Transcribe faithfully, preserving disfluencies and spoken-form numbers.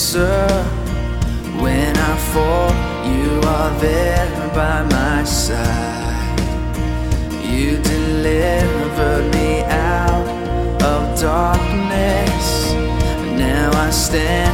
answer. When I fall, you are there by my side. You delivered me out of darkness. Now I stand